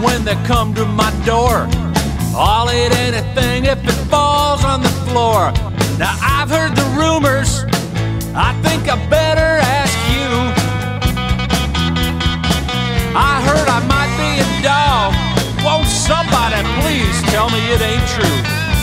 when they come to my door. I'll eat anything if it falls on the floor. Now I've heard the rumors, I think I better ask you. I heard I might be a dog. Won't somebody please tell me it ain't true?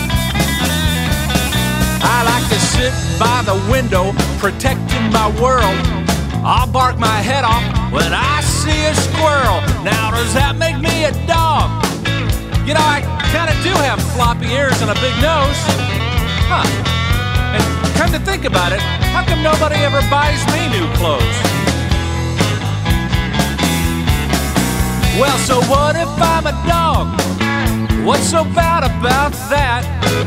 I like to sit by the window, protecting my world. I'll bark my head off when I see a squirrel. Now does that make me a dog? You know, I kinda do have floppy ears and a big nose. Huh. And come to think about it, how come nobody ever buys me new clothes? Well, so what if I'm a dog? What's so bad about that?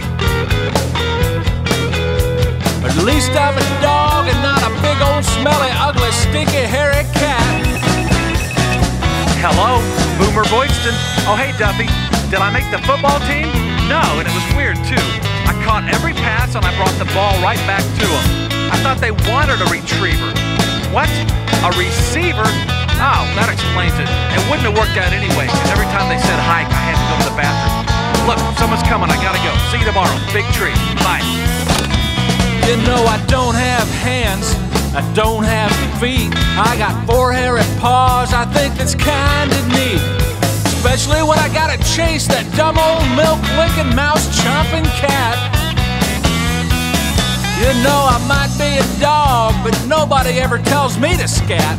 At least I'm a dog and not a big old smelly, ugly, stinky, hairy cat. Hello, Boomer Boydston. Oh, hey, Duffy. Did I make the football team? No, and it was weird, too. I caught every pass and I brought the ball right back to them. I thought they wanted a retriever. What? A receiver? Oh, that explains it. It wouldn't have worked out anyway, because every time they said hike, I had to go to the bathroom. Look, someone's coming. I gotta go. See you tomorrow. Big tree. Bye. You know I don't have hands, I don't have feet. I got 4 hairy paws, I think that's kinda neat. Especially when I gotta chase that dumb old milk-licking, mouse-chomping cat. You know I might be a dog, but nobody ever tells me to scat.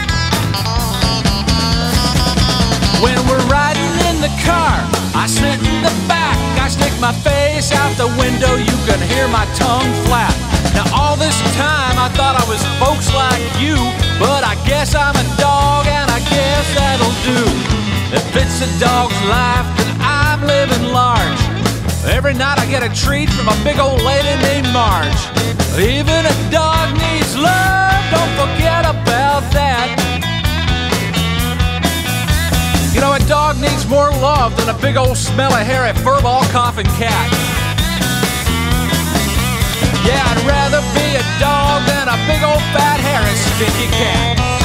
When we're riding in the car, I sit in the back, I stick my face out the window, you can hear my tongue flap. Now all this time I thought I was folks like you, but I guess I'm a dog and I guess that'll do. If it's a dog's life, then I'm living large. Every night I get a treat from a big old lady named Marge. Even a dog needs love, don't forget about that. You know, a dog needs more love than a big old smelly, hairy, furball coughing cat. Yeah, I'd rather be a dog than a big old fat, hairy, stinky cat.